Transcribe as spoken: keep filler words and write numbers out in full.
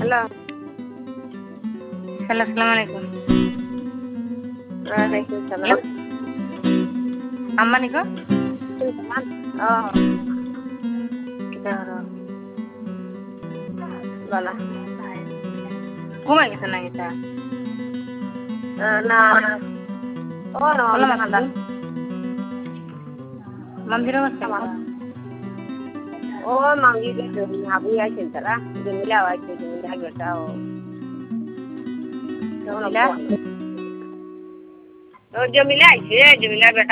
hello hello আসসালামু আলাইকুম ওয়ালাইকুম সালাম আম্মা নিকো ও কিতা হলো বলা ঘুমাই গেছে না কিতা না ও না বললাম মামলা মামজির অবস্থা ও মামজি হাবু আইছেন তারা জমিলা আইছে জমিলা বেটা ও জমিলা ও জমিলা আইছে জমিলা বেটা